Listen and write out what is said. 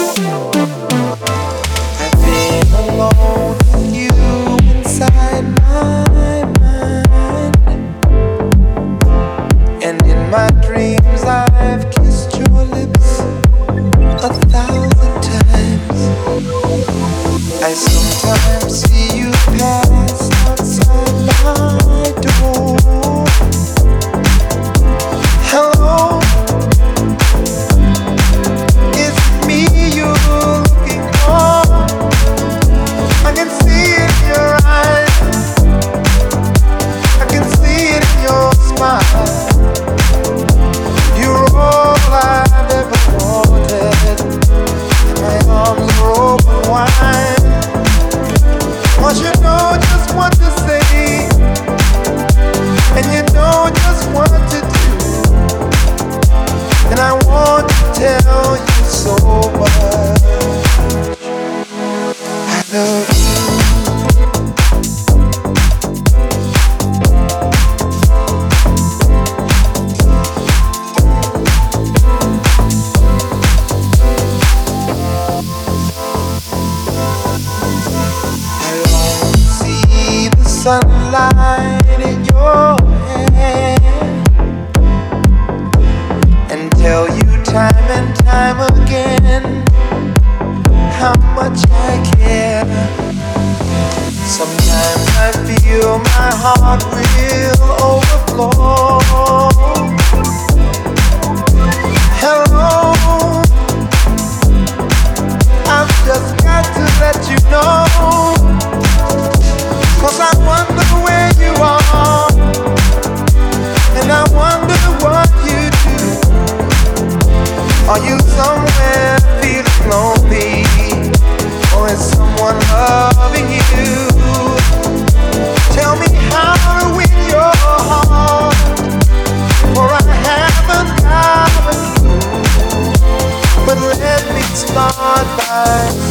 I've been alone with you inside my mind, and in my dreams I've kissed your lips 1,000 times. I sometimes see you pass outside my door. Hello, is it me you're looking for? I can see it in your eyes, I can see it in your smile. You're all I've ever wanted, and my arms are open wide. 'Cause you know just what to say, and you know just what to do, and I want to tell you so much. I love you. Sunlight in your hair, and tell you time and time again how much I care. Sometimes I feel my heart will overflow. Hello, I've just got to let you know, 'cause I wonder where you are, and I wonder what you do. Are you somewhere feeling lonely, or is someone loving you? Tell me how to win your heart, for I haven't got a clue. But let me start by